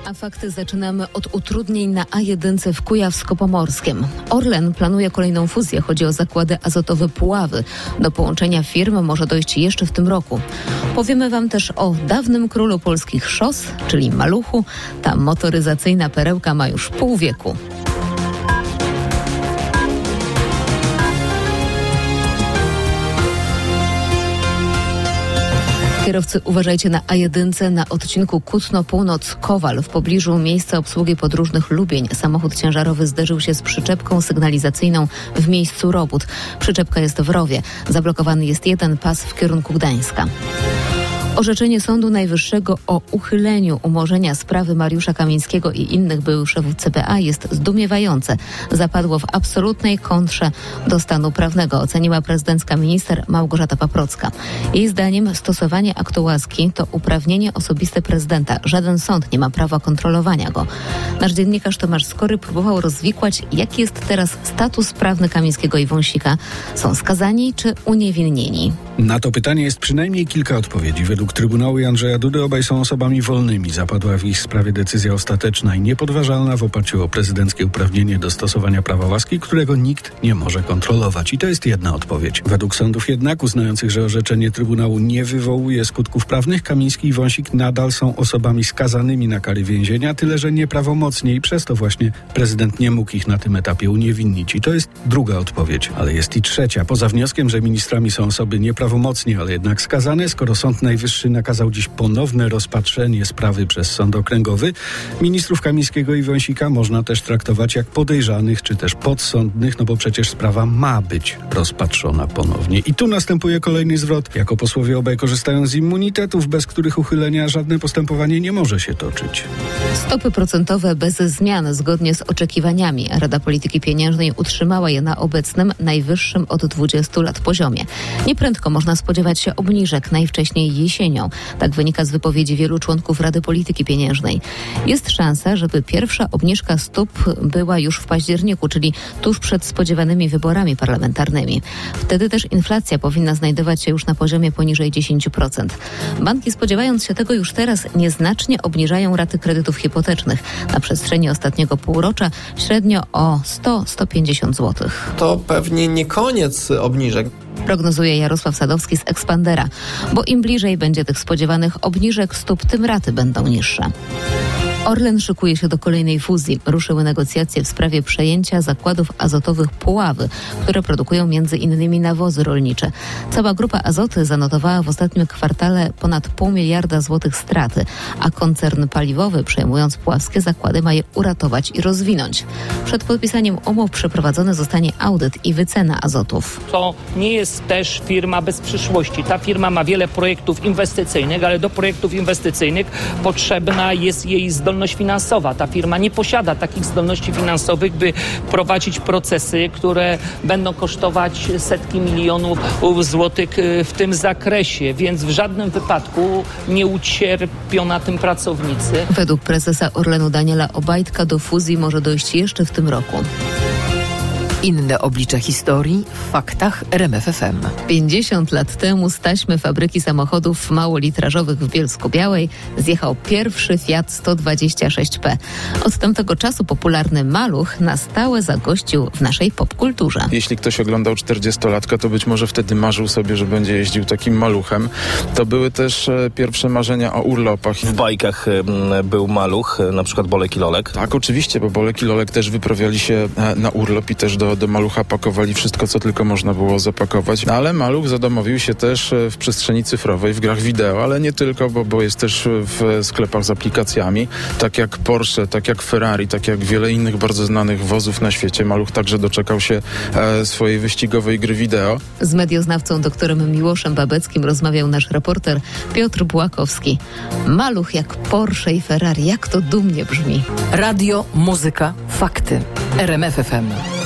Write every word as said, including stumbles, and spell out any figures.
A fakty zaczynamy od utrudnień na A jeden w Kujawsko-Pomorskiem. Orlen planuje kolejną fuzję. Chodzi o zakłady azotowe Puławy. Do połączenia firm może dojść jeszcze w tym roku. Powiemy Wam też o dawnym królu polskich szos, czyli Maluchu. Ta motoryzacyjna perełka ma już pół wieku. Kierowcy, uważajcie na A jeden na odcinku Kutno-Północ-Kowal w pobliżu miejsca obsługi podróżnych Lubień. Samochód ciężarowy zderzył się z przyczepką sygnalizacyjną w miejscu robót. Przyczepka jest w rowie. Zablokowany jest jeden pas w kierunku Gdańska. Orzeczenie Sądu Najwyższego o uchyleniu umorzenia sprawy Mariusza Kamińskiego i innych byłych szefów C B A jest zdumiewające. Zapadło w absolutnej kontrze do stanu prawnego, oceniła prezydencka minister Małgorzata Paprocka. Jej zdaniem stosowanie aktu łaski to uprawnienie osobiste prezydenta. Żaden sąd nie ma prawa kontrolowania go. Nasz dziennikarz Tomasz Skory próbował rozwikłać, jaki jest teraz status prawny Kamińskiego i Wąsika. Są skazani czy uniewinnieni? Na to pytanie jest przynajmniej kilka odpowiedzi. Według Trybunału i Andrzeja Dudy obaj są osobami wolnymi. Zapadła w ich sprawie decyzja ostateczna i niepodważalna w oparciu o prezydenckie uprawnienie do stosowania prawa łaski, którego nikt nie może kontrolować. I to jest jedna odpowiedź. Według sądów jednak uznających, że orzeczenie Trybunału nie wywołuje skutków prawnych, Kamiński i Wąsik nadal są osobami skazanymi na kary więzienia, tyle że nieprawomocnie i przez to właśnie prezydent nie mógł ich na tym etapie uniewinnić. I to jest druga odpowiedź. Ale jest i trzecia. Poza wnioskiem, że ministrami są osoby nieprawomocnie, ale jednak skazane, skoro Sąd Najwyższy nakazał dziś ponowne rozpatrzenie sprawy przez Sąd Okręgowy, ministrów Kamińskiego i Wąsika można też traktować jak podejrzanych czy też podsądnych, no bo przecież sprawa ma być rozpatrzona ponownie. I tu następuje kolejny zwrot. Jako posłowie obaj korzystają z immunitetów, bez których uchylenia żadne postępowanie nie może się toczyć. Stopy procentowe bez zmian zgodnie z oczekiwaniami. Rada Polityki Pieniężnej utrzymała je na obecnym, najwyższym od dwudziestu lat poziomie. Nieprędko można spodziewać się obniżek, najwcześniej jesienią. Tak wynika z wypowiedzi wielu członków Rady Polityki Pieniężnej. Jest szansa, żeby pierwsza obniżka stóp była już w październiku, czyli tuż przed spodziewanymi wyborami parlamentarnymi. Wtedy też inflacja powinna znajdować się już na poziomie poniżej dziesięć procent. Banki, spodziewając się tego już teraz, nieznacznie obniżają raty kredytów hipotecznych. Na przestrzeni ostatniego półrocza średnio o sto do stu pięćdziesięciu złotych. To pewnie nie koniec obniżek. Prognozuje Jarosław Sadowski z Expandera, bo im bliżej będzie tych spodziewanych obniżek stóp, tym raty będą niższe. Orlen szykuje się do kolejnej fuzji. Ruszyły negocjacje w sprawie przejęcia zakładów azotowych Puławy, które produkują między innymi nawozy rolnicze. Cała grupa Azoty zanotowała w ostatnim kwartale ponad pół miliarda złotych straty, a koncern paliwowy, przejmując puławskie zakłady, ma je uratować i rozwinąć. Przed podpisaniem umów przeprowadzony zostanie audyt i wycena Azotów. To nie jest też firma bez przyszłości. Ta firma ma wiele projektów inwestycyjnych, ale do projektów inwestycyjnych potrzebna jest jej zdolność finansowa. Ta firma nie posiada takich zdolności finansowych, by prowadzić procesy, które będą kosztować setki milionów złotych w tym zakresie, więc w żadnym wypadku nie ucierpią na tym pracownicy. Według prezesa Orlenu Daniela Obajtka do fuzji może dojść jeszcze w tym roku. Inne oblicze historii w faktach R M F F M. pięćdziesiąt lat temu z taśmy fabryki samochodów małolitrażowych w Bielsku-Białej zjechał pierwszy Fiat sto dwadzieścia sześć P. Od tamtego czasu popularny Maluch na stałe zagościł w naszej popkulturze. Jeśli ktoś oglądał czterdziestolatka, to być może wtedy marzył sobie, że będzie jeździł takim Maluchem. To były też e, pierwsze marzenia o urlopach. W bajkach e, był Maluch, e, na przykład Bolek i Lolek. Tak, oczywiście, bo Bolek i Lolek też wyprawiali się e, na urlop i też do Do Malucha pakowali wszystko, co tylko można było zapakować. No, ale Maluch zadomowił się też w przestrzeni cyfrowej, w grach wideo, ale nie tylko, bo, bo jest też w sklepach z aplikacjami. Tak jak Porsche, tak jak Ferrari, tak jak wiele innych bardzo znanych wozów na świecie. Maluch także doczekał się e, swojej wyścigowej gry wideo. Z medioznawcą doktorem Miłoszem Babeckim rozmawiał nasz reporter Piotr Błakowski. Maluch jak Porsche i Ferrari, jak to dumnie brzmi. Radio, muzyka, fakty. R M F F M.